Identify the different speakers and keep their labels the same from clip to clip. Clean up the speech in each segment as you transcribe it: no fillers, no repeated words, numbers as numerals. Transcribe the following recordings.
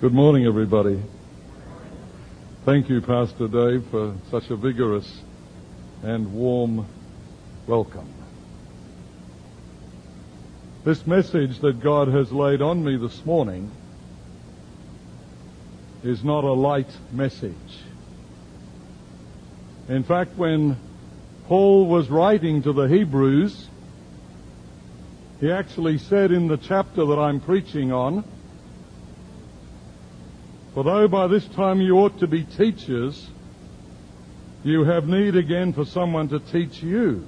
Speaker 1: Good morning, everybody. Thank you, Pastor Dave, for such a vigorous and warm welcome. This message that God has laid on me this morning is not a light message. In fact, when Paul was writing to the Hebrews, he actually said in the chapter that I'm preaching on, "For though by this time you ought to be teachers, you have need again for someone to teach you.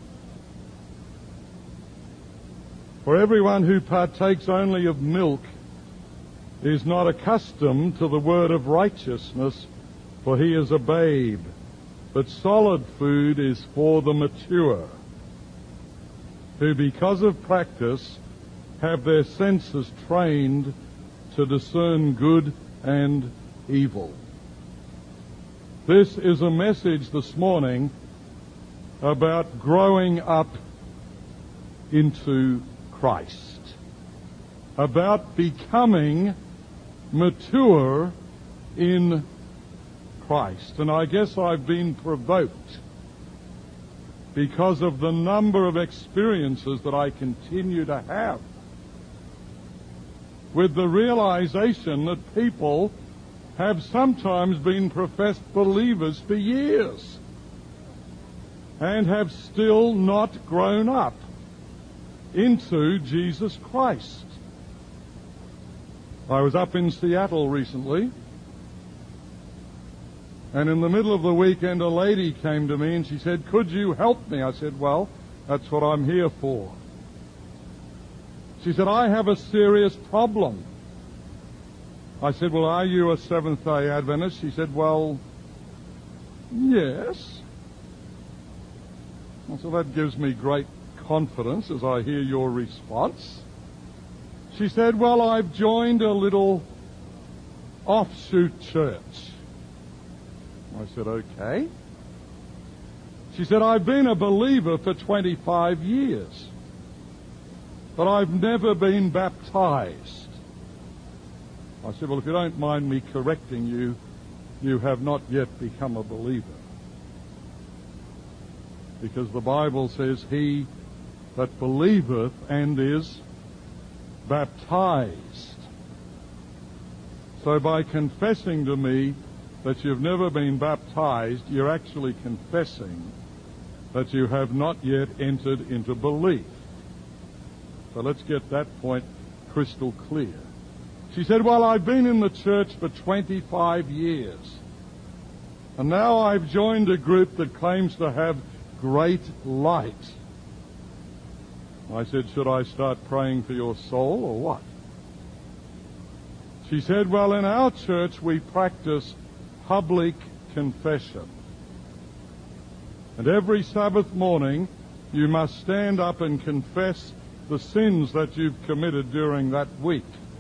Speaker 1: For everyone who partakes only of milk is not accustomed to the word of righteousness, for he is a babe. But solid food is for the mature, who because of practice have their senses trained to discern good and evil." This is a message this morning about growing up into Christ, about becoming mature in Christ. And I guess I've been provoked because of the number of experiences that I continue to have with the realization that people have sometimes been professed believers for years and have still not grown up into Jesus Christ. I was up in Seattle recently, and in the middle of the weekend a lady came to me and she said, "Could you help me?" I said, "Well, that's what I'm here for." She said, "I have a serious problem." I said, "Well, are you a Seventh-day Adventist?" She said, "Well, yes." Well, so that gives me great confidence as I hear your response. She said, "Well, I've joined a little offshoot church." I said, "Okay." She said, "I've been a believer for 25 years. But I've never been baptized." I said, "Well, if you don't mind me correcting you, you have not yet become a believer. Because the Bible says, 'He that believeth and is baptized.' So by confessing to me that you've never been baptized, you're actually confessing that you have not yet entered into belief. So let's get that point crystal clear." She said, "Well, I've been in the church for 25 years. And now I've joined a group that claims to have great light." I said, "Should I start praying for your soul or what?" She said, "Well, in our church we practice public confession. And every Sabbath morning you must stand up and confess the sins that you've committed during that week."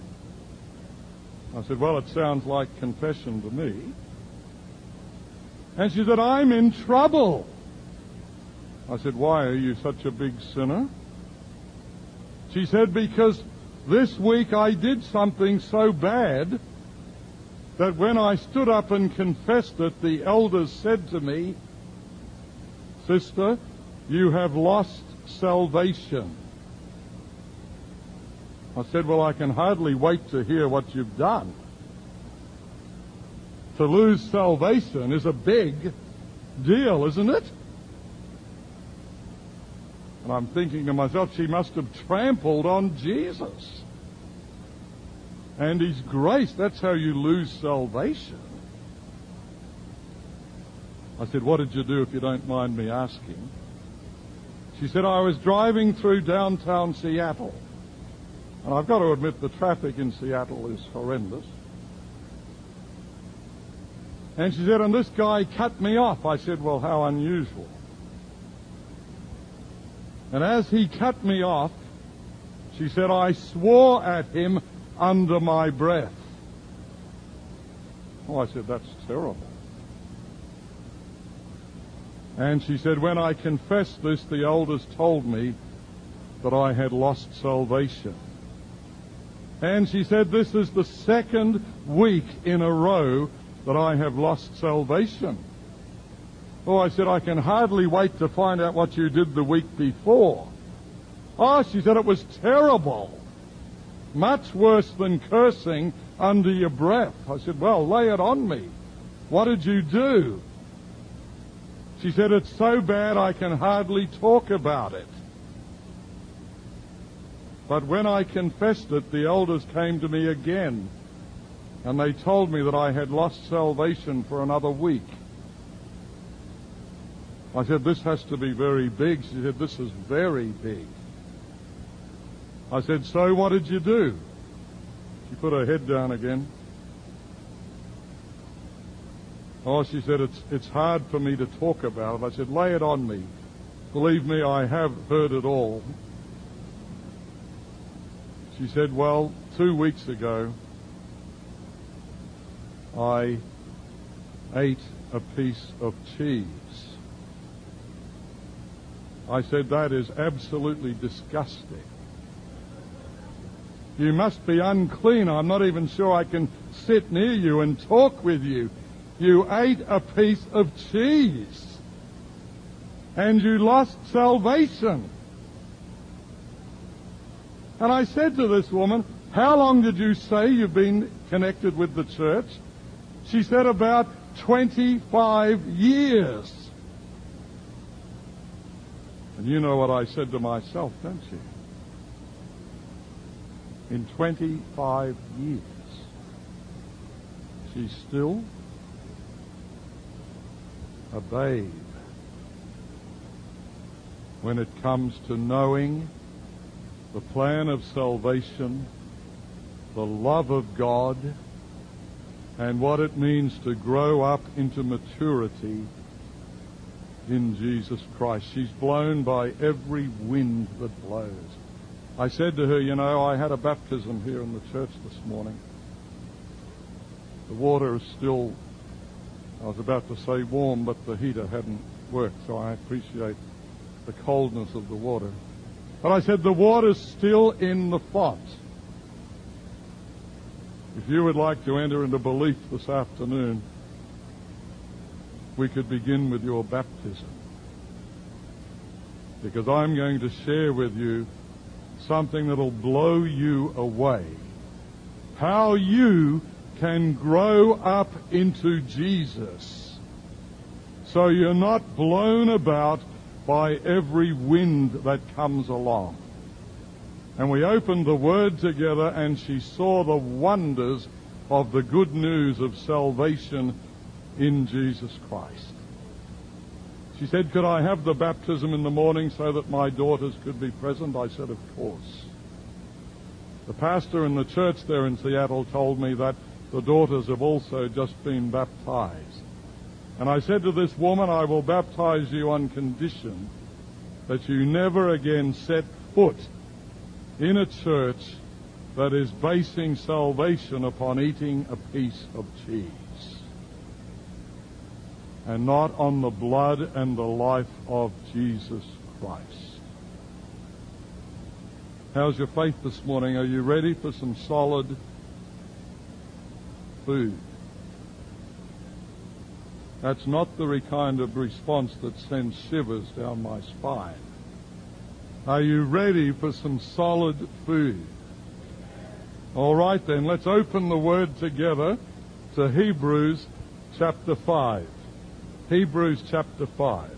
Speaker 1: I said, "Well, it sounds like confession to me." And she said, "I'm in trouble." I said, "Why are you such a big sinner?" She said, "Because this week I did something so bad that when I stood up and confessed it, the elders said to me, 'Sister, you have lost salvation.'" I said, "Well, I can hardly wait to hear what you've done. To lose salvation is a big deal, isn't it?" And I'm thinking to myself, she must have trampled on Jesus and His grace. That's how you lose salvation. I said, "What did you do, if you don't mind me asking?" She said, "I was driving through downtown Seattle. And I've got to admit the traffic in Seattle is horrendous. And she said, and this guy cut me off." I said, "Well, how unusual." And as he cut me off, she said, "I swore at him under my breath." Oh, I said, "That's terrible." And she said, "When I confessed this, the elders told me that I had lost salvation." And she said, this is the second week in a row that I have lost salvation. Oh, I said, I can hardly wait to find out what you did the week before. Oh, she said, it was terrible. Much worse than cursing under your breath. I said, well, lay it on me. What did you do? She said, it's so bad I can hardly talk about it. But when I confessed it, the elders came to me again, and they told me that I had lost salvation for another week. I said, this has to be very big. She said, this is very big. I said, so what did you do? She put her head down again. Oh, she said, it's hard for me to talk about it. I said, lay it on me. Believe me, I have heard it all. She said, well, 2 weeks ago, I ate a piece of cheese. I said, that is absolutely disgusting. You must be unclean. I'm not even sure I can sit near you and talk with you. You ate a piece of cheese. And you lost salvation. And I said to this woman, how long did you say you've been connected with the church? She said, about 25 years. And you know what I said to myself, don't you? In 25 years, she's still a babe when it comes to knowing the plan of salvation, the love of God, and what it means to grow up into maturity in Jesus Christ. She's blown by every wind that blows. I said to her, you know, I had a baptism here in the church this morning. The water is still, I was about to say warm, but the heater hadn't worked, so I appreciate the coldness of the water. But I said, the water's still in the font. If you would like to enter into belief this afternoon, we could begin with your baptism. Because I'm going to share with you something that'll blow you away. How you can grow up into Jesus so you're not blown about by every wind that comes along. And we opened the Word together, and she saw the wonders of the good news of salvation in Jesus Christ. She said, could I have the baptism in the morning so that my daughters could be present? I said, of course. The pastor in the church there in Seattle told me that the daughters have also just been baptized. And I said to this woman, I will baptize you on condition that you never again set foot in a church that is basing salvation upon eating a piece of cheese, and not on the blood and the life of Jesus Christ. How's your faith this morning? Are you ready for some solid food? That's not the kind of response that sends shivers down my spine. Are you ready for some solid food? All right then, let's open the Word together to Hebrews chapter 5. Hebrews chapter 5.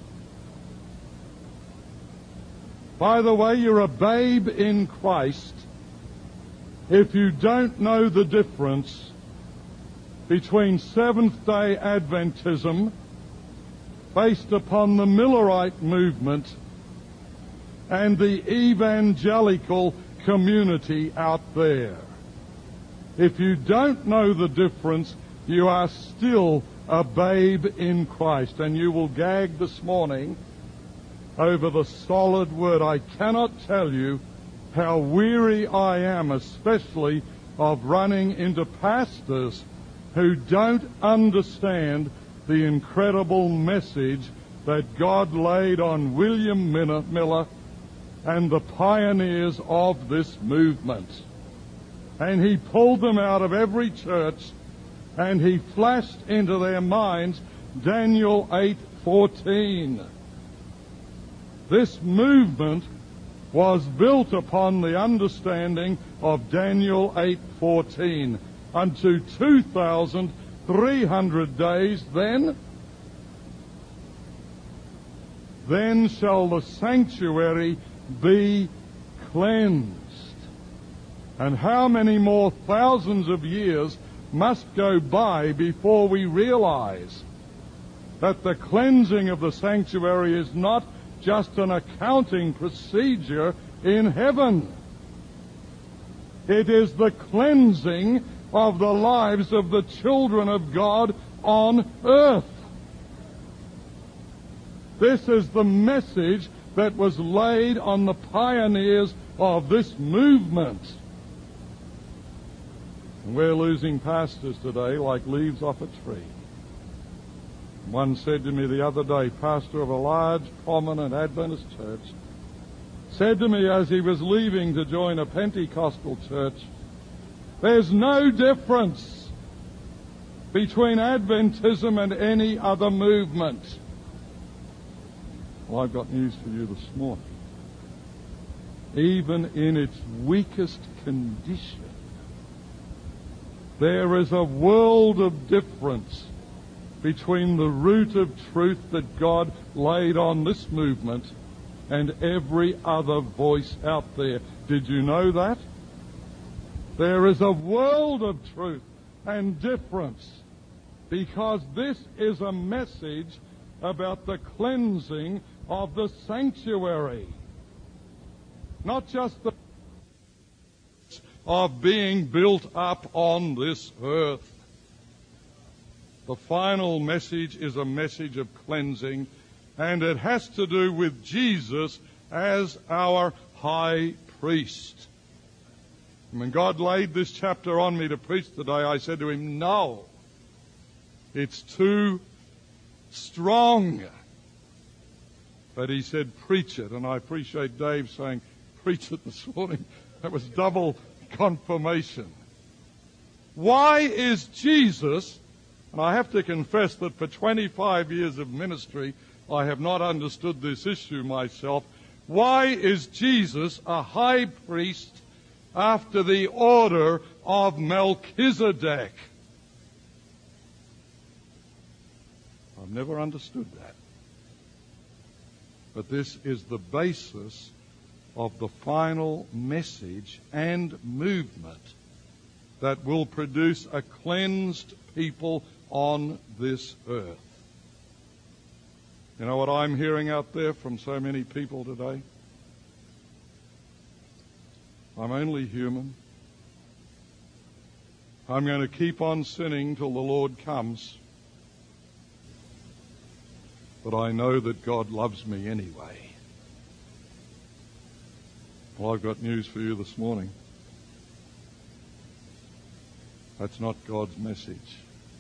Speaker 1: By the way, you're a babe in Christ if you don't know the difference between Seventh-day Adventism based upon the Millerite movement and the evangelical community out there. If you don't know the difference, you are still a babe in Christ, and you will gag this morning over the solid Word. I cannot tell you how weary I am, especially of running into pastors who don't understand the incredible message that God laid on William Miller and the pioneers of this movement. and he pulled them out of every church, and he flashed into their minds Daniel 8:14. This movement was built upon the understanding of Daniel 8:14. Unto 2,300 days, then shall the sanctuary be cleansed. And how many more thousands of years must go by before we realize that the cleansing of the sanctuary is not just an accounting procedure in heaven. It is the cleansing of the lives of the children of God on earth. This is the message that was laid on the pioneers of this movement. And we're losing pastors today like leaves off a tree. One said to me the other day, pastor of a large, prominent Adventist church, said to me as he was leaving to join a Pentecostal church, there's no difference between Adventism and any other movement. Well, I've got news for you this morning. Even in its weakest condition, there is a world of difference between the root of truth that God laid on this movement and every other voice out there. Did you know that? There is a world of truth and difference, because this is a message about the cleansing of the sanctuary. Not just the of being built up on this earth. The final message is a message of cleansing, and it has to do with Jesus as our high priest. When God laid this chapter on me to preach today, I said to him, no, it's too strong. But he said, preach it. And I appreciate Dave saying, preach it this morning. That was double confirmation. Why is Jesus, and I have to confess that for 25 years of ministry, I have not understood this issue myself. Why is Jesus a high priest after the order of Melchizedek? I've never understood that. But this is the basis of the final message and movement that will produce a cleansed people on this earth. You know what I'm hearing out there from so many people today? I'm only human. I'm going to keep on sinning till the Lord comes. But I know that God loves me anyway. Well, I've got news for you this morning. That's not God's message.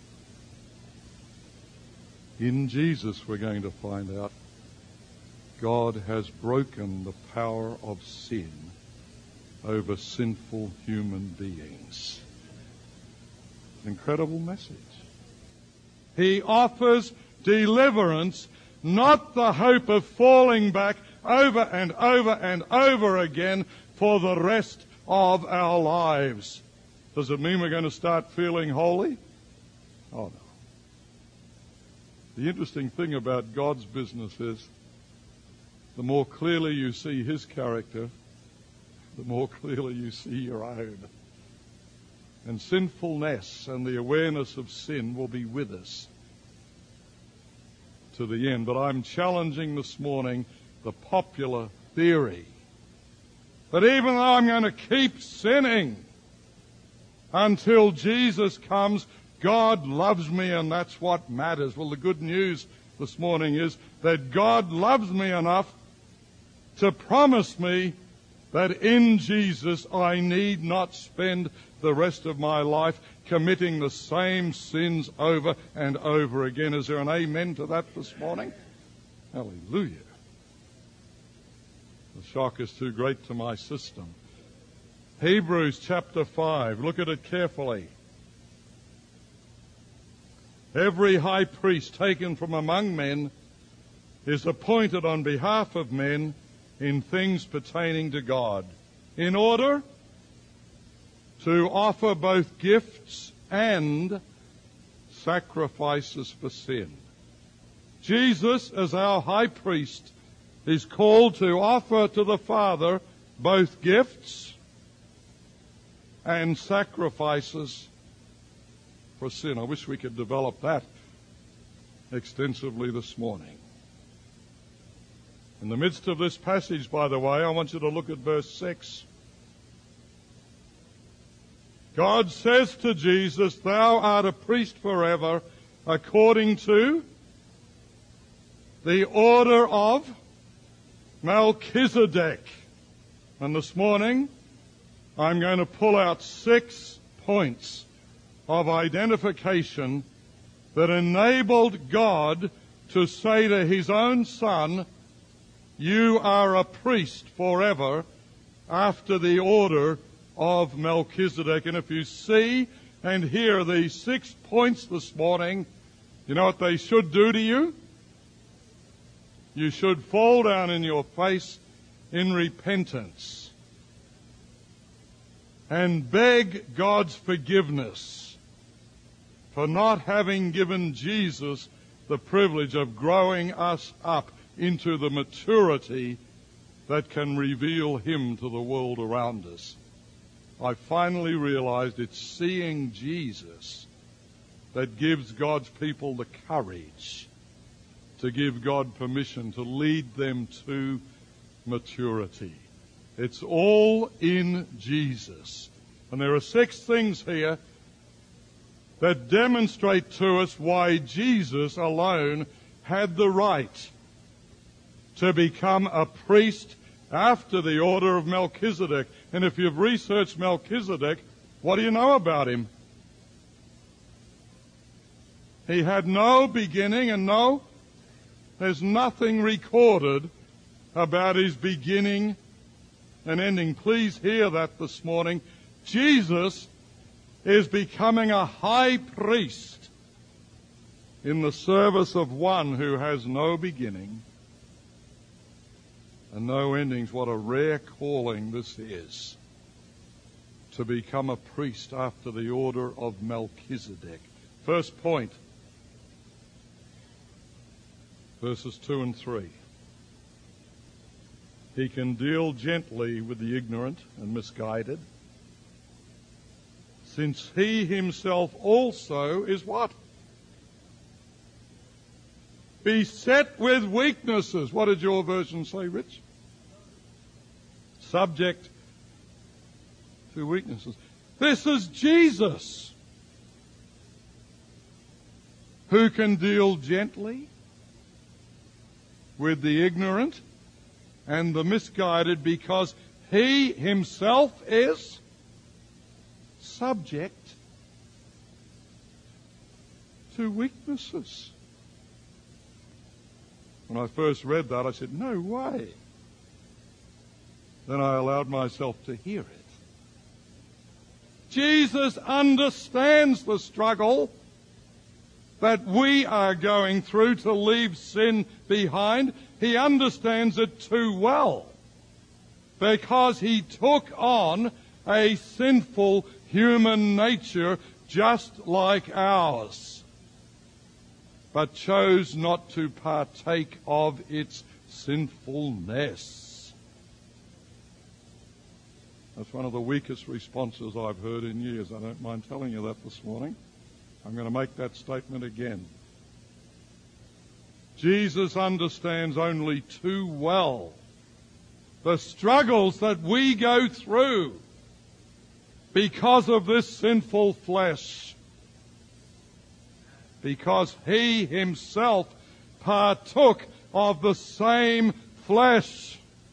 Speaker 1: In Jesus, we're going to find out God has broken the power of sin over sinful human beings. Incredible message. He offers deliverance, not the hope of falling back over and over and over again for the rest of our lives. Does it mean we're going to start feeling holy? Oh, no. The interesting thing about God's business is the more clearly you see his character, the more clearly you see your own. And sinfulness and the awareness of sin will be with us to the end. But I'm challenging this morning the popular theory that even though I'm going to keep sinning until Jesus comes, God loves me and that's what matters. Well, the good news this morning is that God loves me enough to promise me that in Jesus I need not spend the rest of my life committing the same sins over and over again. Is there an amen to that this morning? Hallelujah. The shock is too great to my system. Hebrews chapter 5. Look at it carefully. Every high priest taken from among men is appointed on behalf of men in things pertaining to God, in order to offer both gifts and sacrifices for sin. Jesus, as our high priest, is called to offer to the Father both gifts and sacrifices for sin. I wish we could develop that extensively this morning. In the midst of this passage, by the way, I want you to look at verse 6. God says to Jesus, "Thou art a priest forever, according to the order of Melchizedek." And this morning, I'm going to pull out 6 points of identification that enabled God to say to his own Son, "You are a priest forever after the order of Melchizedek." And if you see and hear these 6 points this morning, you know what they should do to you? You should fall down in your face in repentance and beg God's forgiveness for not having given Jesus the privilege of growing us up into the maturity that can reveal him to the world around us. I finally realized it's seeing Jesus that gives God's people the courage to give God permission to lead them to maturity. It's all in Jesus. And there are 6 things here that demonstrate to us why Jesus alone had the right to become a priest after the order of Melchizedek. And if you've researched Melchizedek, what do you know about him? He had no beginning and there's nothing recorded about his beginning and ending. Please hear that this morning. Jesus is becoming a high priest in the service of one who has no beginning and no endings. What a rare calling this is, to become a priest after the order of Melchizedek. First point, verses 2 and 3. He can deal gently with the ignorant and misguided, since he himself also is what? Beset with weaknesses. What did your version say, Rich? Subject to weaknesses. This is Jesus, who can deal gently with the ignorant and the misguided, because he himself is subject to weaknesses. When I first read that, I said, no way. Then I allowed myself to hear it. Jesus understands the struggle that we are going through to leave sin behind. He understands it too well, because he took on a sinful human nature just like ours, but chose not to partake of its sinfulness. That's one of the weakest responses I've heard in years. I don't mind telling you that this morning. I'm going to make that statement again. Jesus understands only too well the struggles that we go through because of this sinful flesh, because he himself partook of the same flesh.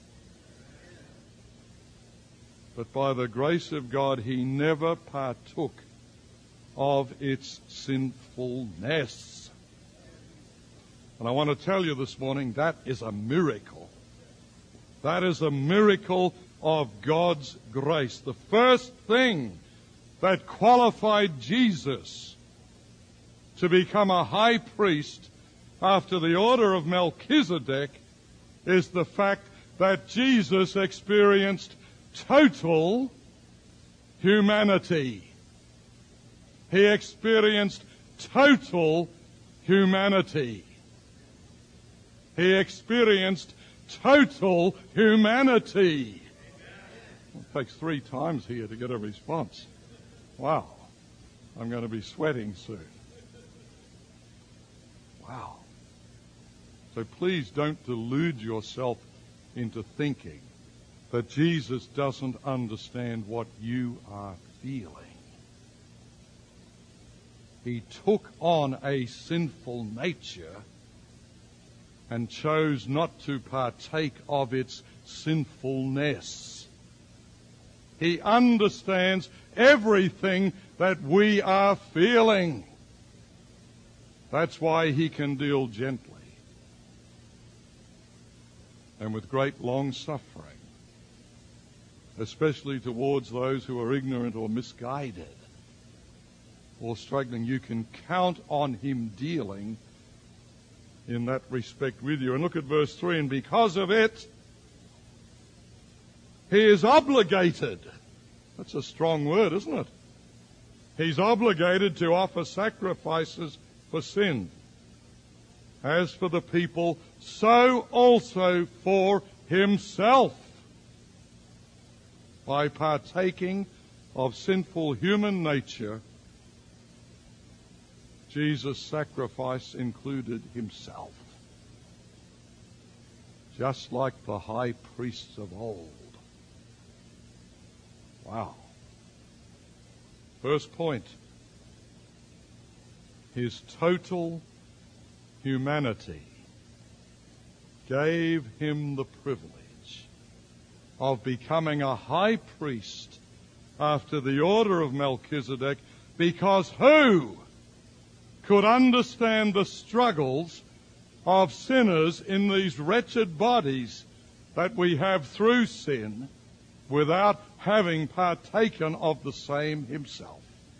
Speaker 1: But by the grace of God, he never partook of its sinfulness. And I want to tell you this morning, that is a miracle. That is a miracle of God's grace. The first thing that qualified Jesus to become a high priest after the order of Melchizedek is the fact that Jesus experienced total humanity. He experienced total humanity. He experienced total humanity. It takes 3 times here to get a response. Wow. I'm going to be sweating soon. Wow. So please don't delude yourself into thinking that Jesus doesn't understand what you are feeling. He took on a sinful nature and chose not to partake of its sinfulness. He understands everything that we are feeling. That's why he can deal gently and with great long-suffering, especially towards those who are ignorant or misguided or struggling. You can count on him dealing in that respect with you. And look at verse 3, and because of it, he is obligated. That's a strong word, isn't it? He's obligated to offer sacrifices for sin. As for the people, so also for himself. By partaking of sinful human nature, Jesus' sacrifice included himself. Just like the high priests of old. Wow. First point. His total humanity gave him the privilege of becoming a high priest after the order of Melchizedek, because who could understand the struggles of sinners in these wretched bodies that we have through sin without having partaken of the same himself?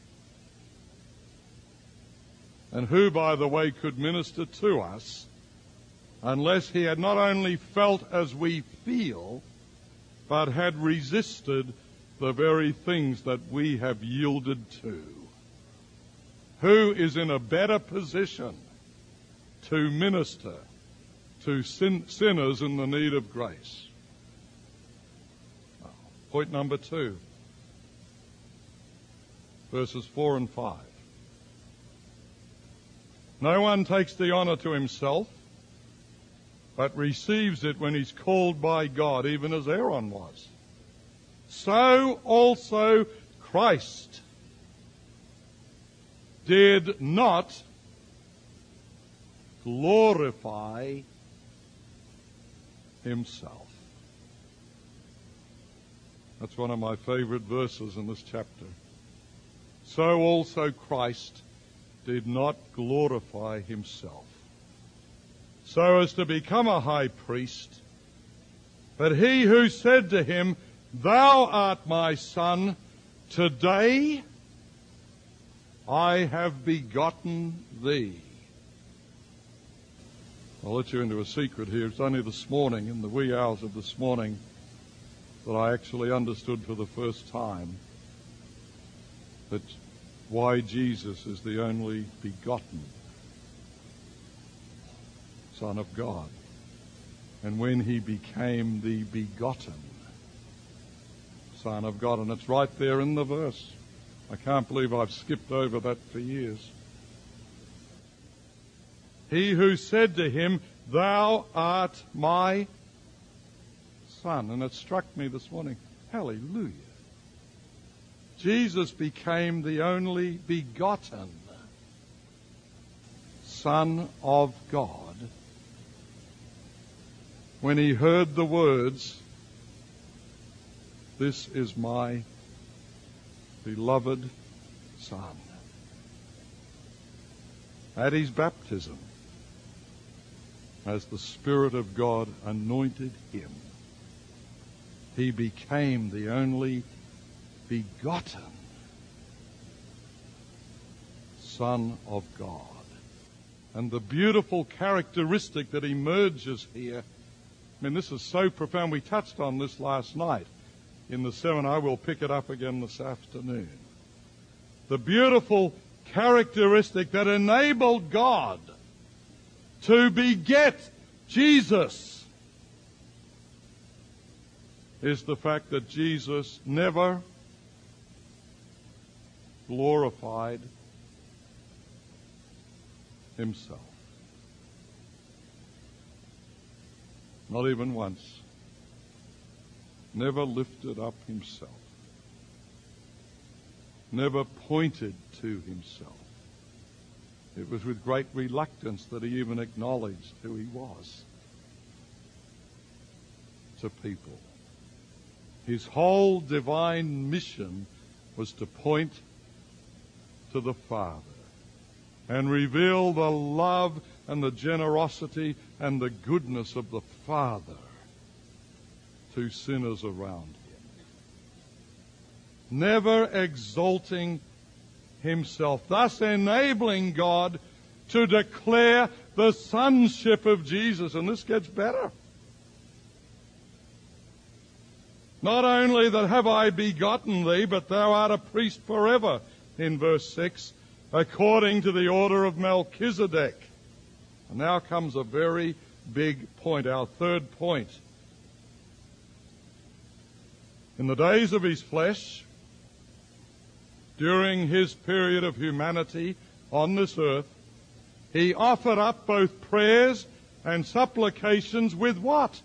Speaker 1: And who, by the way, could minister to us unless he had not only felt as we feel, but had resisted the very things that we have yielded to? Who is in a better position to minister to sinners in the need of grace? Point number 2, verses 4 and 5. No one takes the honor to himself, but receives it when he's called by God, even as Aaron was. So also Christ did not glorify himself. That's one of my favorite verses in this chapter. So also Christ did not glorify himself, so as to become a high priest. But he who said to him, "Thou art my son, today I have begotten thee." I'll let you into a secret here. It's only this morning, in the wee hours of this morning, that I actually understood for the first time that why Jesus is the only begotten Son of God. And when he became the begotten Son of God. And it's right there in the verse. I can't believe I've skipped over that for years. He who said to him, "Thou art my son." And it struck me this morning. Hallelujah. Jesus became the only begotten Son of God when he heard the words, "This is my beloved Son." At his baptism, as the Spirit of God anointed him He became the only begotten Son of God. And the beautiful characteristic that emerges here, I mean, this is so profound. We touched on this last night in the seminar. We'll pick it up again this afternoon. The beautiful characteristic that enabled God to beget Jesus is the fact that Jesus never glorified himself. Not even once. Never lifted up himself. Never pointed to himself. It was with great reluctance that he even acknowledged who he was to people. His whole divine mission was to point to the Father and reveal the love and the generosity and the goodness of the Father to sinners around him. Never exalting himself, thus enabling God to declare the sonship of Jesus. And this gets better. Not only that have I begotten thee, but thou art a priest forever, in verse 6, according to the order of Melchizedek. And now comes a very big point, our third point. In the days of his flesh, during his period of humanity on this earth, he offered up both prayers and supplications with what?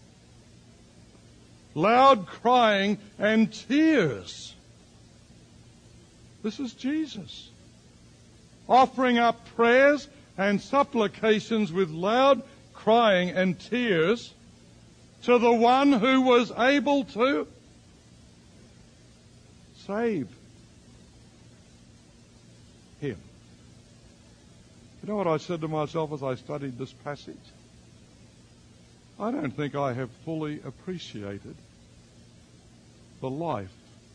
Speaker 1: Loud crying and tears. This is Jesus. Offering up prayers and supplications with loud crying and tears to the one who was able to save him. You know what I said to myself as I studied this passage? I don't think I have fully appreciated the life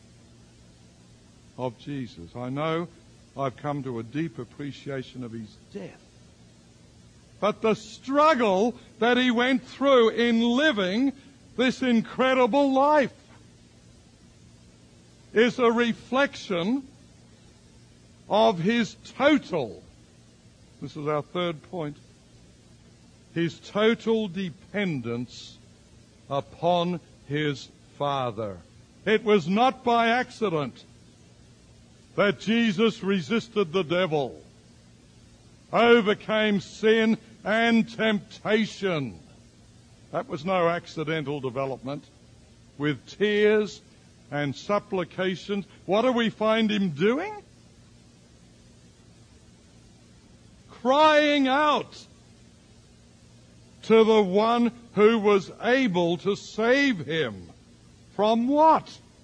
Speaker 1: of Jesus. I know I've come to a deep appreciation of his death. But the struggle that he went through in living this incredible life is a reflection of his total, this is our third point, his total dependence upon his Father. It was not by accident that Jesus resisted the devil, overcame sin and temptation. That was no accidental development. With tears and supplications, what do we find him doing? Crying out to the one who was able to save him. From what?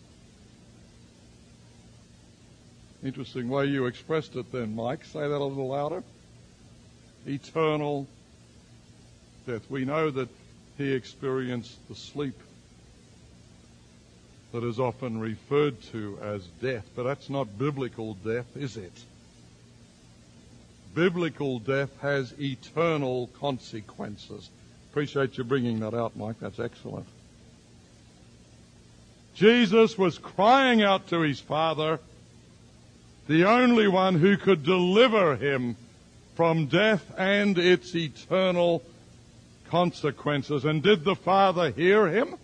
Speaker 1: Interesting way you expressed it then, Mike. Say that a little louder. Eternal death. We know that he experienced the sleep that is often referred to as death, but that's not biblical death, is it? Biblical death has eternal consequences. Appreciate you bringing that out, Mike. That's excellent. Jesus was crying out to his Father, the only one who could deliver him from death and its eternal consequences. And did the Father hear him?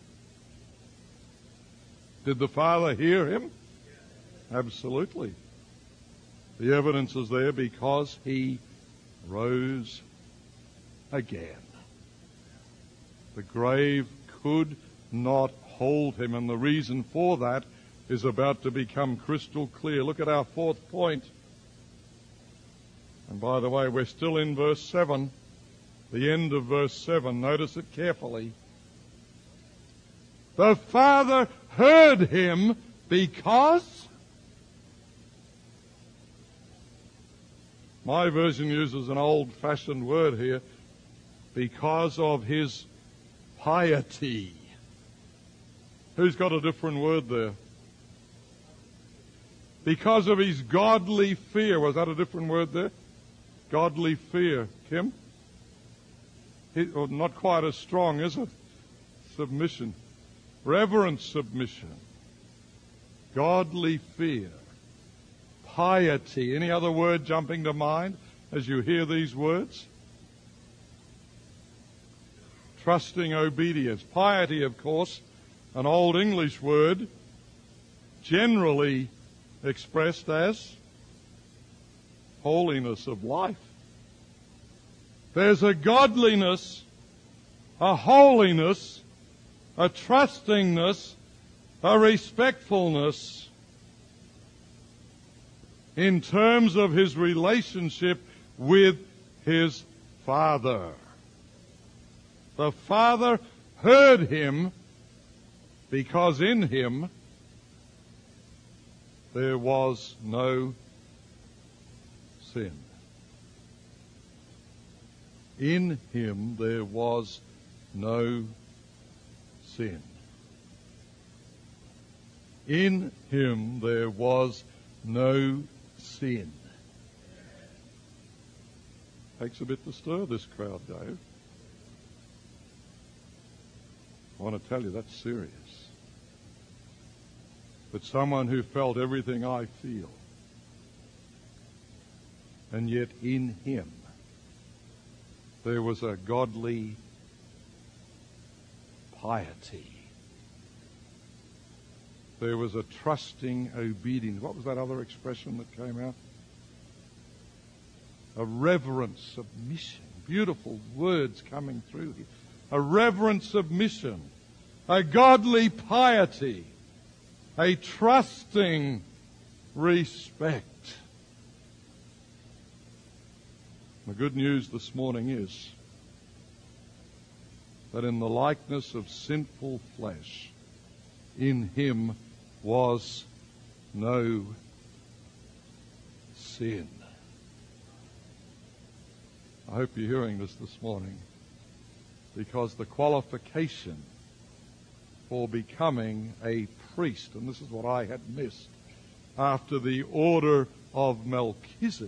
Speaker 1: Did the Father hear him? Absolutely. The evidence is there because he rose again. The grave could not hold him, and the reason for that is about to become crystal clear. Look at our fourth point. And by the way, we're still in verse 7, the end of verse 7. Notice it carefully. The Father heard him because... My version uses an old-fashioned word here. Because of his piety. Who's got a different word there? Because of his godly fear. Was that a different word there? Godly fear. Kim? Not quite as strong, is it? Submission. Reverent submission. Godly fear. Piety. Any other word jumping to mind as you hear these words? Trusting obedience. Piety, of course, an old English word, generally expressed as holiness of life. There's a godliness, a holiness, a trustingness, a respectfulness in terms of his relationship with his Father. The Father heard him because in him there was no sin. In him there was no sin. In him there was no sin. Takes a bit to stir this crowd, Dave. I want to tell you that's serious. But someone who felt everything I feel, and yet in him there was a godly piety. There was a trusting obedience. What was that other expression that came out? A reverent submission. Beautiful words coming through here. A reverent submission. A godly piety. A trusting respect. The good news this morning is that in the likeness of sinful flesh, in him was no sin. I hope you're hearing this morning, because the qualification for becoming a priest, and this is what I had missed, after the order of Melchizedek,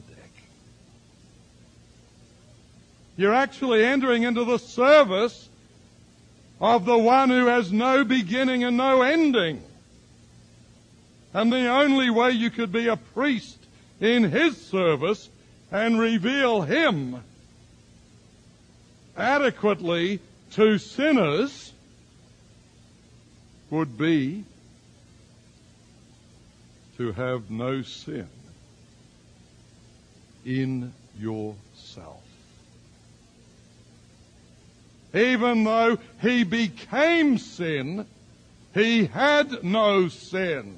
Speaker 1: you're actually entering into the service of the one who has no beginning and no ending. And the only way you could be a priest in his service and reveal him adequately to sinners would be to have no sin in yourself. Even though he became sin, he had no sin.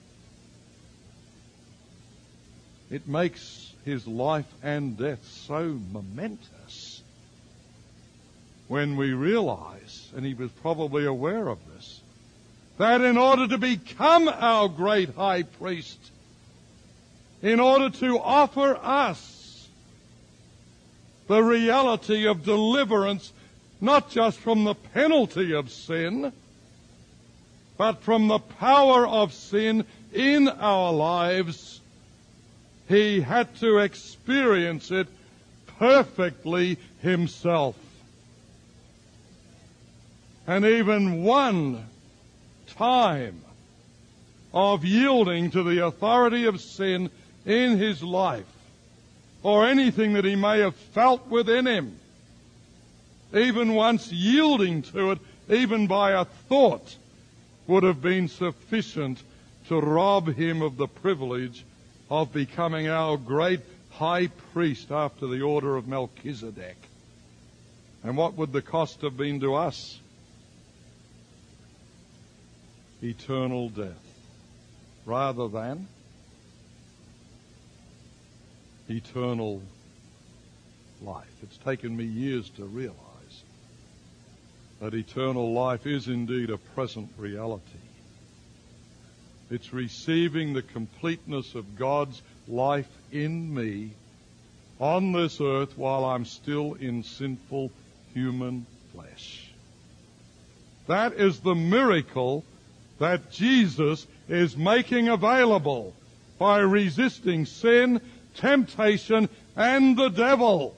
Speaker 1: It makes his life and death so momentous when we realize, and he was probably aware of this, that in order to become our great high priest, in order to offer us the reality of deliverance, not just from the penalty of sin, but from the power of sin in our lives, he had to experience it perfectly himself. And even one time of yielding to the authority of sin in his life, or anything that he may have felt within him, even once yielding to it, even by a thought, would have been sufficient to rob him of the privilege of becoming our great high priest after the order of Melchizedek. And what would the cost have been to us? Eternal death, rather than eternal life. It's taken me years to realize that eternal life is indeed a present reality. It's receiving the completeness of God's life in me on this earth while I'm still in sinful human flesh. That is the miracle that Jesus is making available by resisting sin, temptation, and the devil.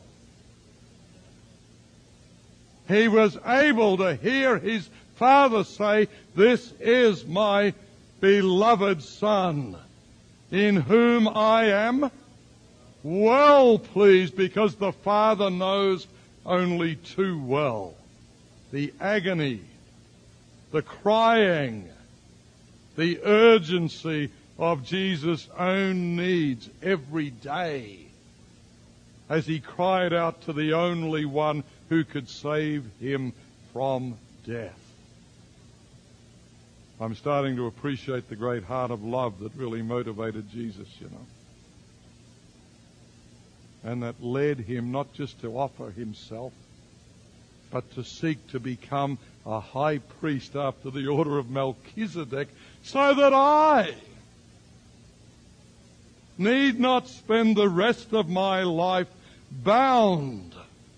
Speaker 1: He was able to hear his Father say, "This is my beloved Son, in whom I am well pleased," because the Father knows only too well the agony, the crying, the urgency of Jesus' own needs every day as he cried out to the only one who could save him from death. I'm starting to appreciate the great heart of love that really motivated Jesus, and that led him not just to offer himself, but to seek to become a high priest after the order of Melchizedek, so that I need not spend the rest of my life bound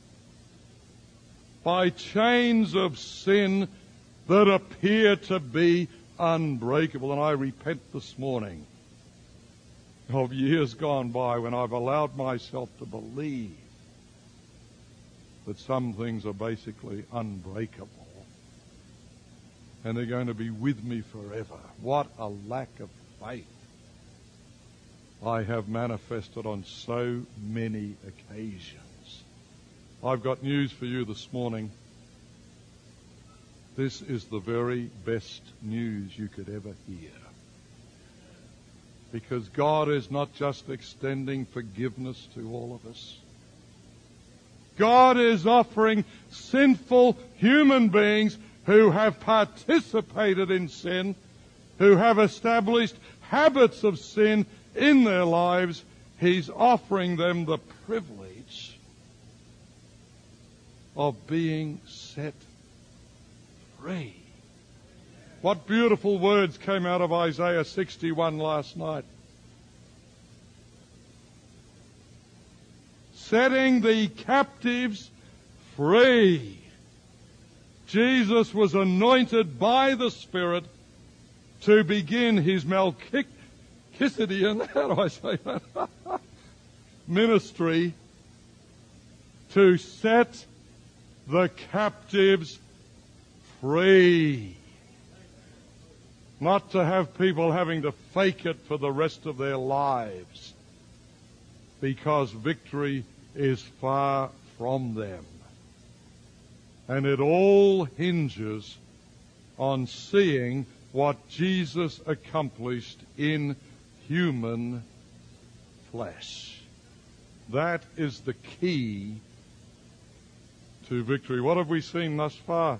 Speaker 1: by chains of sin that appear to be unbreakable. And I repent this morning of years gone by when I've allowed myself to believe that some things are basically unbreakable and they're going to be with me forever. What a lack of faith I have manifested on so many occasions. I've got news for you this morning. This is the very best news you could ever hear. Because God is not just extending forgiveness to all of us. God is offering sinful human beings who have participated in sin, who have established habits of sin in their lives. He's offering them the privilege of being set free. What beautiful words came out of Isaiah 61 last night. Setting the captives free. Jesus was anointed by the Spirit to begin his Melchizedekian, how do I say that? ministry, to set the captives free. Not to have people having to fake it for the rest of their lives, because victory is far from them. And it all hinges on seeing what Jesus accomplished in human flesh. That is the key to victory. What have we seen thus far?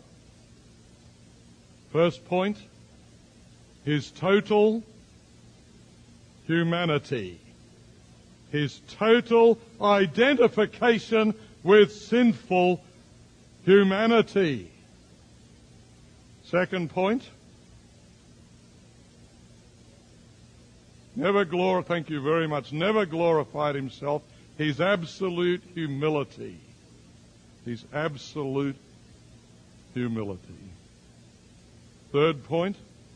Speaker 1: First point, his total humanity. His total identification with sinful humanity. Second point, thank you very much, never glorified himself. His absolute humility. His absolute humility. Third point,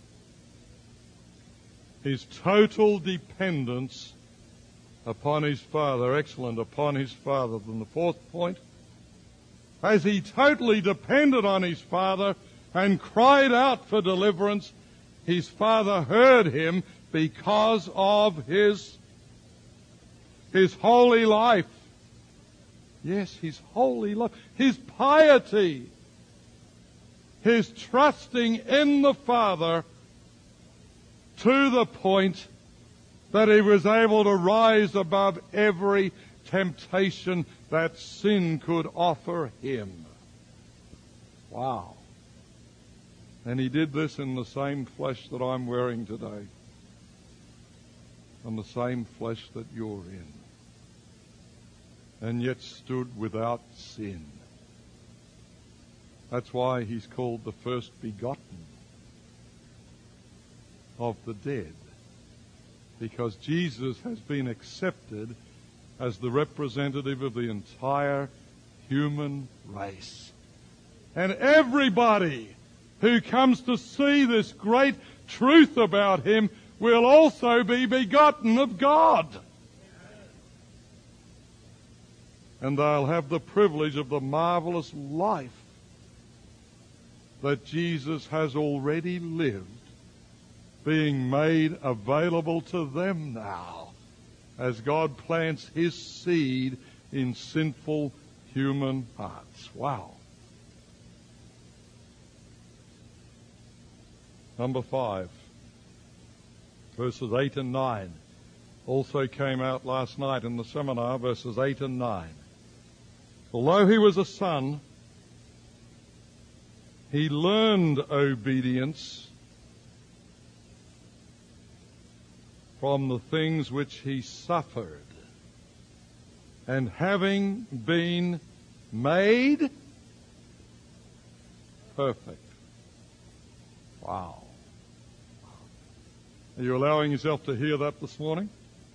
Speaker 1: his total dependence upon his Father. Excellent, upon his Father. Then the fourth point, as he totally depended on his Father and cried out for deliverance, his Father heard him because of his holy life. Yes, his holy life. His piety. His trusting in the Father to the point that he was able to rise above every temptation that sin could offer him. Wow. And he did this in the same flesh that I'm wearing today. And the same flesh that you're in. And yet stood without sin. That's why he's called the first begotten of the dead. Because Jesus has been accepted as the representative of the entire human race. And everybody who comes to see this great truth about him will also be begotten of God. And they'll have the privilege of the marvelous life that Jesus has already lived being made available to them now as God plants his seed in sinful human hearts. Wow. Number 5, verses 8 and 9. Also came out last night in the seminar, verses 8 and 9. Although he was a son, he learned obedience from the things which he suffered. And having been made perfect. Wow. Are you allowing yourself to hear that this morning?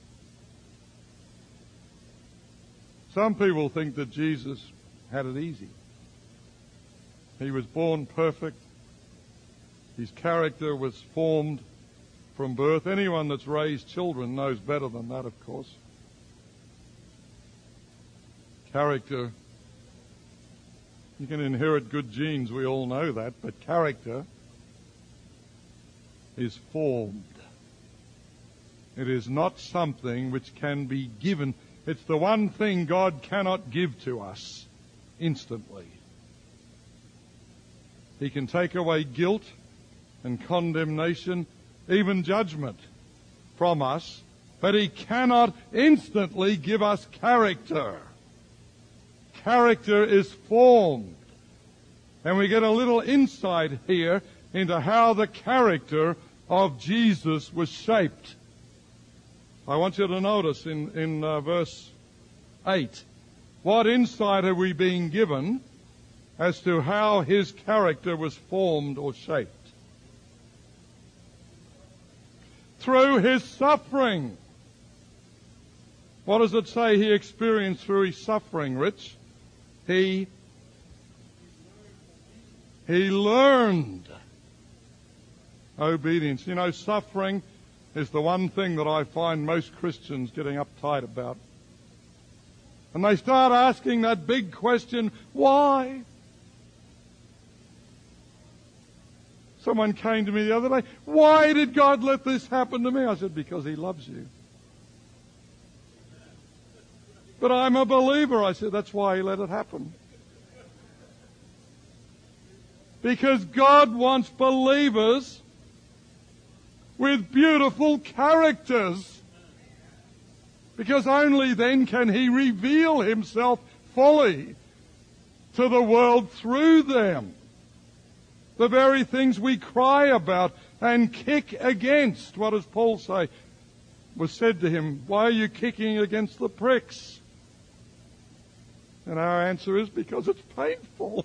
Speaker 1: Some people think that Jesus had it easy. He was born perfect. His character was formed from birth. Anyone that's raised children knows better than that, of course. Character, you can inherit good genes, we all know that, but character is formed. It is not something which can be given. It's the one thing God cannot give to us instantly. He can take away guilt and condemnation, even judgment from us, but he cannot instantly give us character. Character is formed. And we get a little insight here into how the character of Jesus was shaped. I want you to notice in verse 8, what insight are we being given as to how his character was formed or shaped? Through his suffering. What does it say he experienced through his suffering, Rich? He learned obedience. You know, suffering is the one thing that I find most Christians getting uptight about. And they start asking that big question, why? Someone came to me the other day, why did God let this happen to me? I said, because he loves you. But I'm a believer. I said, that's why he let it happen. Because God wants believers with beautiful characters. Because only then can he reveal himself fully to the world through them. The very things we cry about and kick against. What does Paul say? Was said to him, why are you kicking against the pricks? And our answer is because it's painful.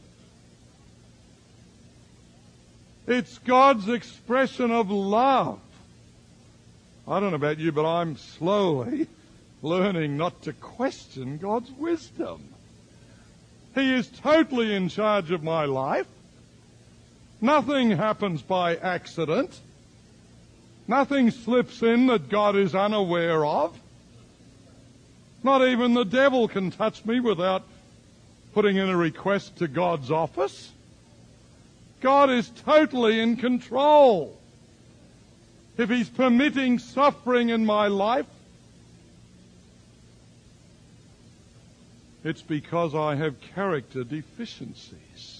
Speaker 1: It's God's expression of love. I don't know about you, but I'm slowly learning not to question God's wisdom. He is totally in charge of my life. Nothing happens by accident. Nothing slips in that God is unaware of. Not even the devil can touch me without putting in a request to God's office. God is totally in control. If he's permitting suffering in my life, it's because I have character deficiencies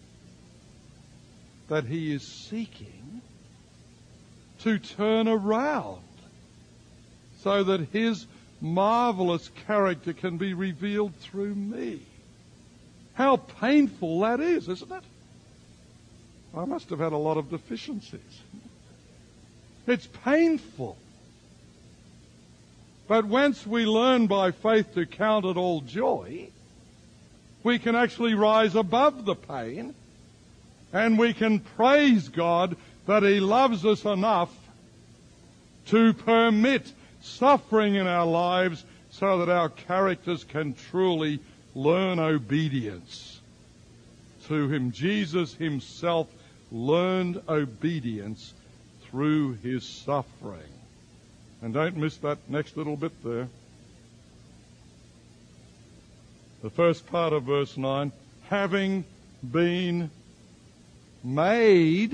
Speaker 1: that he is seeking to turn around so that his marvelous character can be revealed through me. How painful that is, isn't it? I must have had a lot of deficiencies. It's painful. But once we learn by faith to count it all joy, we can actually rise above the pain and we can praise God that he loves us enough to permit suffering in our lives so that our characters can truly learn obedience to him. Jesus himself learned obedience through his suffering. And don't miss that next little bit there. The first part of verse 9, having been made.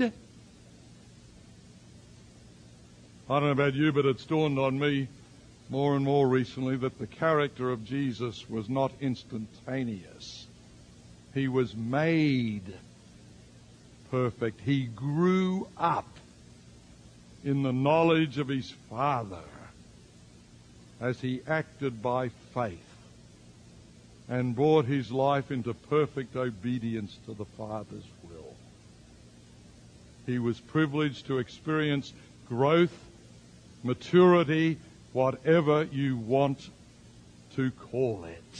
Speaker 1: I don't know about you, but it's dawned on me more and more recently that the character of Jesus was not instantaneous. He was made perfect. He grew up in the knowledge of his Father as he acted by faith and brought his life into perfect obedience to the Father's will. He was privileged to experience growth, maturity, whatever you want to call it.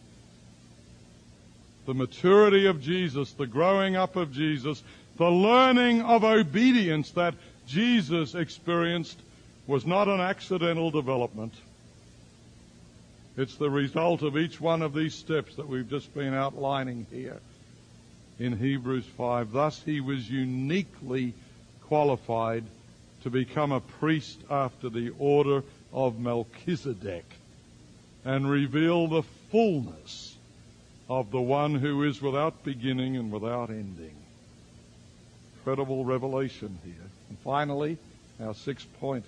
Speaker 1: The maturity of Jesus, the growing up of Jesus, the learning of obedience that Jesus experienced was not an accidental development. It's the result of each one of these steps that we've just been outlining here in Hebrews 5. Thus he was uniquely qualified to become a priest after the order of Melchizedek and reveal the fullness of the one who is without beginning and without ending. Incredible revelation here. And finally, our sixth point.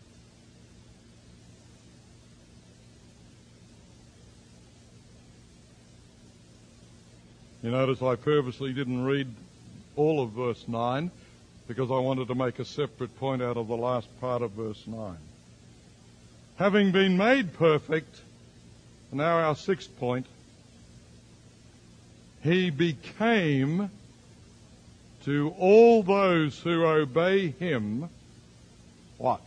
Speaker 1: You notice I purposely didn't read all of verse 9 because I wanted to make a separate point out of the last part of verse 9. Having been made perfect, now our sixth point, he became to all those who obey him, what?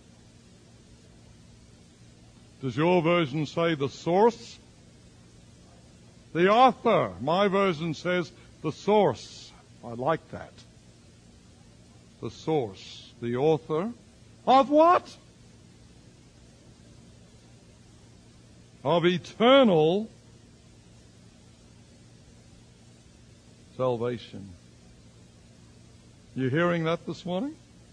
Speaker 1: Does your version say the source? The author. My version says the source. I like that. The source. The author. Of what? Of eternal salvation. You hearing that this morning?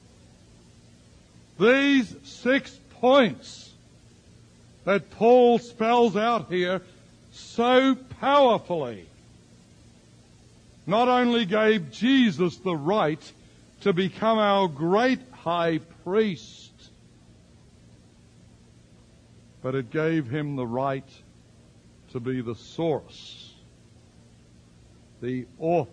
Speaker 1: These 6 points that Paul spells out here so powerfully not only gave Jesus the right to become our great high priest, but it gave him the right to be the source, the author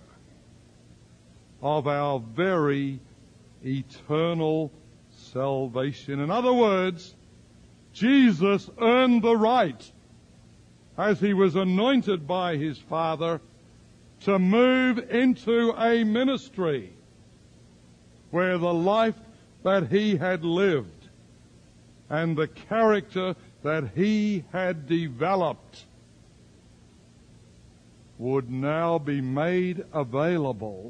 Speaker 1: of our very eternal salvation. In other words, Jesus earned the right, as he was anointed by his Father, to move into a ministry where the life that he had lived and the character that he had developed would now be made available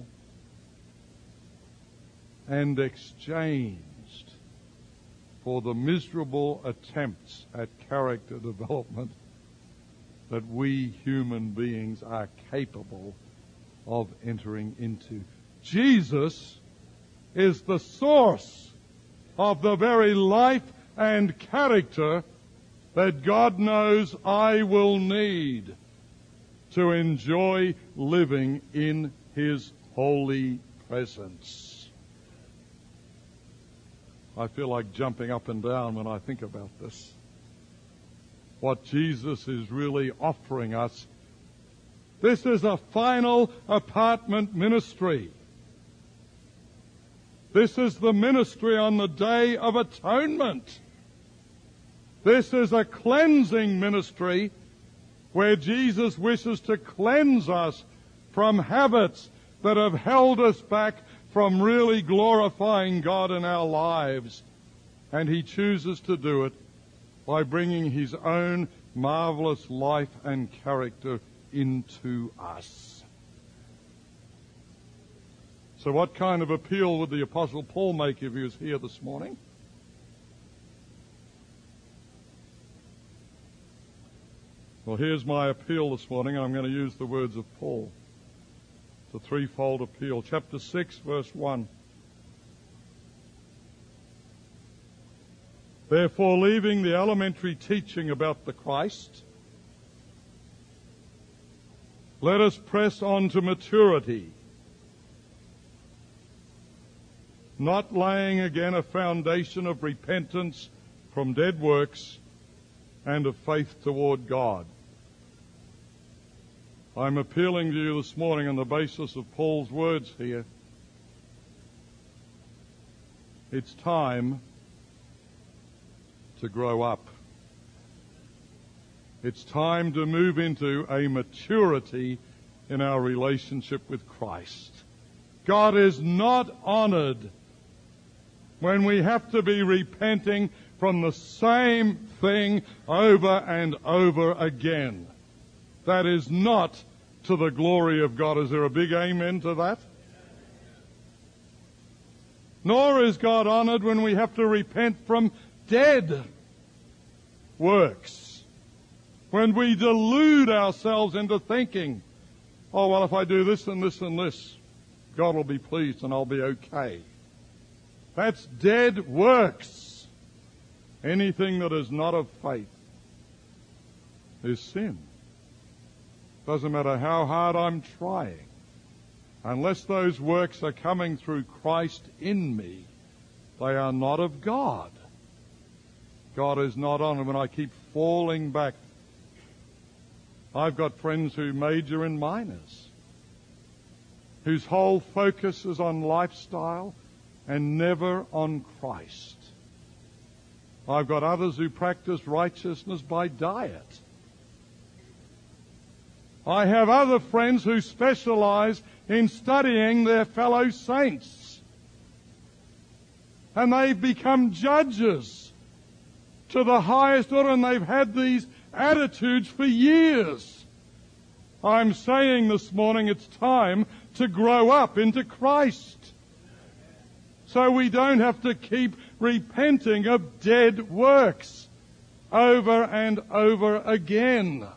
Speaker 1: and exchanged for the miserable attempts at character development that we human beings are capable of entering into. Jesus is the source of the very life and character that God knows I will need to enjoy living in his holy presence. I feel like jumping up and down when I think about this. What Jesus is really offering us. This is a final apartment ministry. This is the ministry on the Day of Atonement. This is a cleansing ministry where Jesus wishes to cleanse us from habits that have held us back from really glorifying God in our lives. And he chooses to do it by bringing his own marvelous life and character into us. So what kind of appeal would the Apostle Paul make if he was here this morning? Well, here's my appeal this morning. I'm going to use the words of Paul. It's a threefold appeal. Chapter 6, verse 1. Therefore, leaving the elementary teaching about the Christ, let us press on to maturity, not laying again a foundation of repentance from dead works and of faith toward God. I'm appealing to you this morning on the basis of Paul's words here. It's time to grow up. It's time to move into a maturity in our relationship with Christ. God is not honored when we have to be repenting from the same thing over and over again. That is not to the glory of God. Is there a big amen to that? Nor is God honored when we have to repent from dead works. When we delude ourselves into thinking, oh, well, if I do this and this and this, God will be pleased and I'll be okay. That's dead works. Anything that is not of faith is sin. Doesn't matter how hard I'm trying. Unless those works are coming through Christ in me, they are not of God. God is not honored when I keep falling back. I've got friends who major in minors, whose whole focus is on lifestyle and never on Christ. I've got others who practice righteousness by diet. I have other friends who specialize in studying their fellow saints. And they've become judges to the highest order, and they've had these attitudes for years. I'm saying this morning it's time to grow up into Christ, so we don't have to keep repenting of dead works over and over again.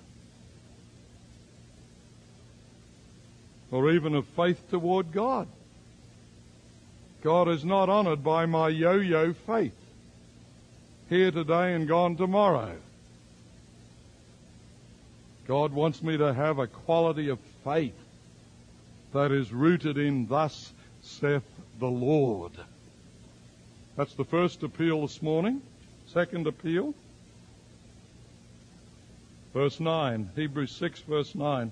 Speaker 1: Or even of faith toward God. God is not honored by my yo-yo faith, here today and gone tomorrow. God wants me to have a quality of faith that is rooted in thus saith the Lord. That's the first appeal this morning. Second appeal, verse 9, Hebrews 6, verse 9.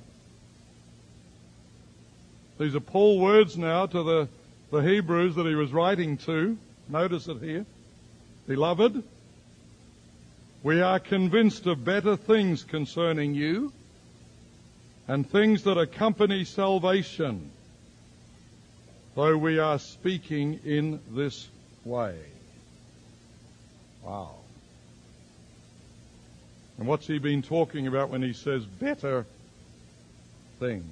Speaker 1: These are Paul's words now to the Hebrews that he was writing to. Notice it here. Beloved, we are convinced of better things concerning you and things that accompany salvation, though we are speaking in this way. Wow. And what's he been talking about when he says better things?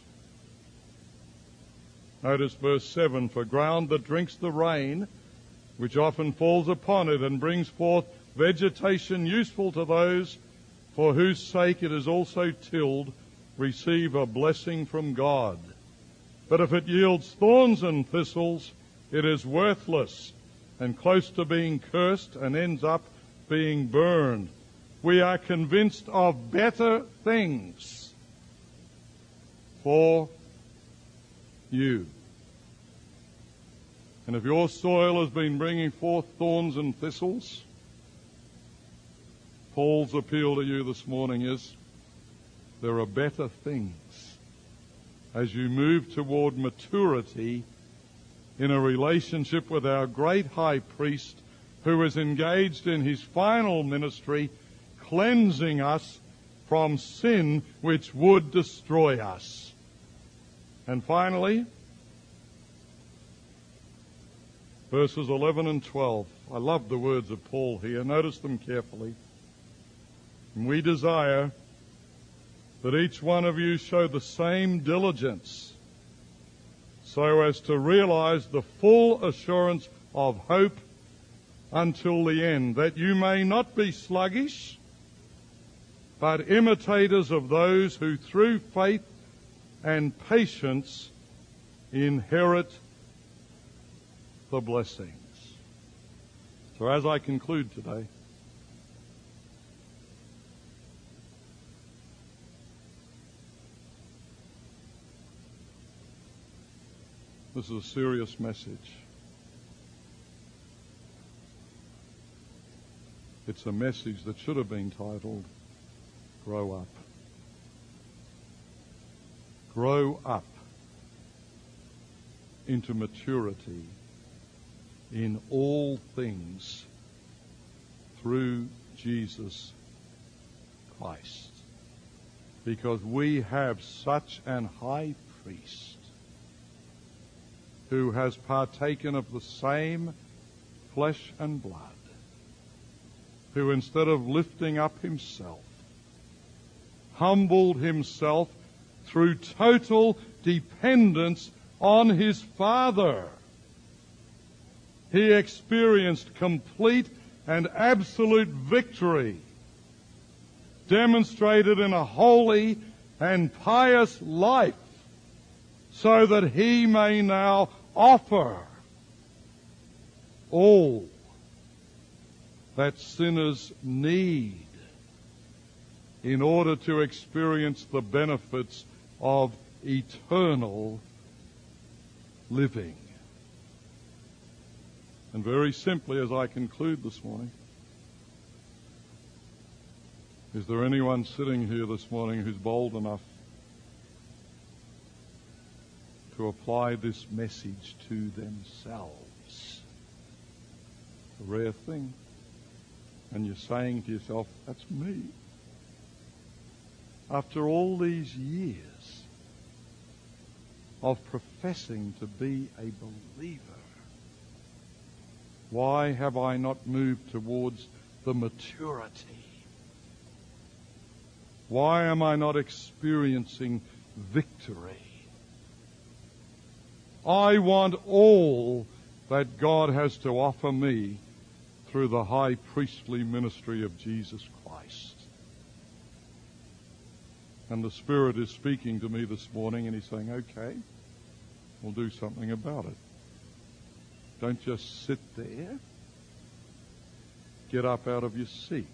Speaker 1: Notice verse 7, for ground that drinks the rain, which often falls upon it and brings forth vegetation useful to those for whose sake it is also tilled, receive a blessing from God. But if it yields thorns and thistles, it is worthless and close to being cursed and ends up being burned. We are convinced of better things for you. And if your soil has been bringing forth thorns and thistles, Paul's appeal to you this morning is there are better things as you move toward maturity in a relationship with our great high priest who is engaged in his final ministry, cleansing us from sin which would destroy us. And finally, verses 11 and 12. I love the words of Paul here. Notice them carefully. And we desire that each one of you show the same diligence so as to realize the full assurance of hope until the end, that you may not be sluggish, but imitators of those who through faith and patience inherit the blessings. So as I conclude today, this is a serious message. It's a message that should have been titled, Grow Up. Grow up into maturity in all things through Jesus Christ. Because we have such an high priest who has partaken of the same flesh and blood, who instead of lifting up himself, humbled himself through total dependence on his Father. He experienced complete and absolute victory, demonstrated in a holy and pious life, so that he may now offer all that sinners need in order to experience the benefits of eternal living. And very simply, as I conclude this morning, is there anyone sitting here this morning who's bold enough to apply this message to themselves? A rare thing. And you're saying to yourself, that's me. After all these years of professing to be a believer, why have I not moved towards the maturity? Why am I not experiencing victory? I want all that God has to offer me through the high priestly ministry of Jesus Christ. And the Spirit is speaking to me this morning, and He's saying, okay, we'll do something about it. Don't just sit there. Get up out of your seat.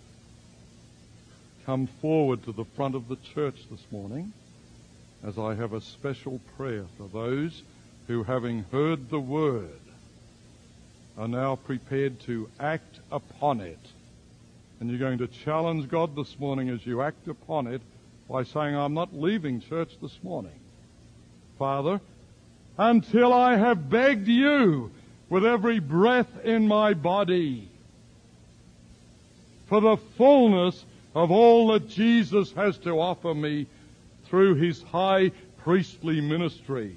Speaker 1: Come forward to the front of the church this morning, as I have a special prayer for those who, having heard the word, are now prepared to act upon it. And you're going to challenge God this morning as you act upon it by saying, I'm not leaving church this morning, Father, until I have begged you with every breath in my body for the fullness of all that Jesus has to offer me through His high priestly ministry,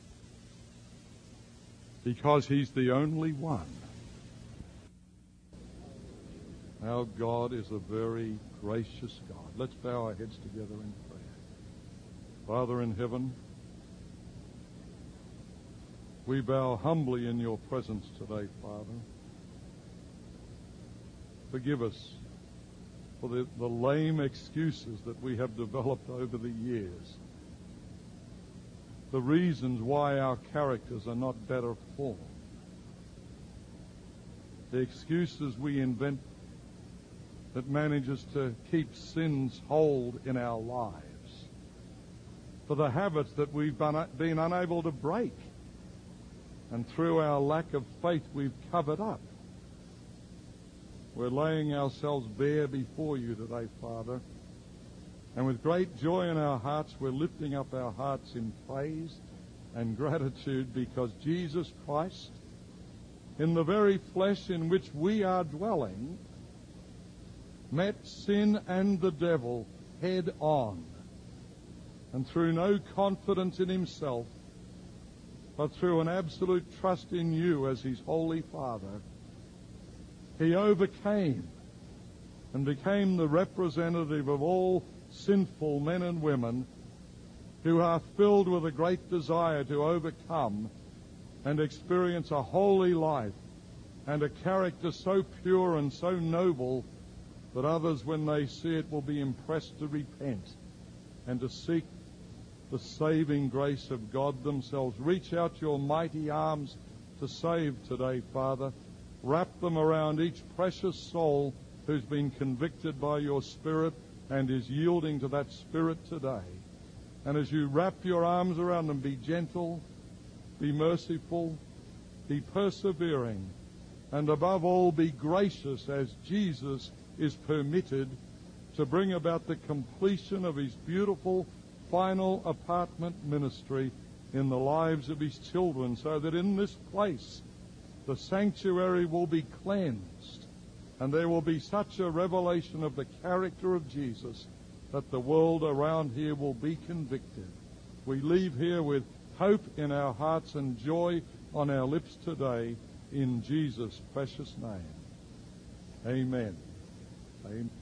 Speaker 1: because He's the only one. Our God is a very gracious God. Let's bow our heads together in prayer. Father in heaven, we bow humbly in your presence today, Father. Forgive us for the lame excuses that we have developed over the years, the reasons why our characters are not better formed, the excuses we invent that manages to keep sin's hold in our lives, for the habits that we've been unable to break, and through our lack of faith we've covered up. We're laying ourselves bare before you today, Father, and with great joy in our hearts we're lifting up our hearts in praise and gratitude, because Jesus Christ, in the very flesh in which we are dwelling, met sin and the devil head on, and through no confidence in himself, but through an absolute trust in you as his holy Father, he overcame and became the representative of all sinful men and women who are filled with a great desire to overcome and experience a holy life and a character so pure and so noble that others, when they see it, will be impressed to repent and to seek the saving grace of God themselves. Reach out your mighty arms to save today, Father, Wrap them around each precious soul who's been convicted by your Spirit and is yielding to that Spirit today. And as you wrap your arms around them, be gentle, be merciful, be persevering, and above all, be gracious as Jesus is permitted to bring about the completion of his beautiful final apartment ministry in the lives of his children, so that in this place the sanctuary will be cleansed and there will be such a revelation of the character of Jesus that the world around here will be convicted. We leave here with hope in our hearts and joy on our lips today in Jesus' precious name. Amen. Amen.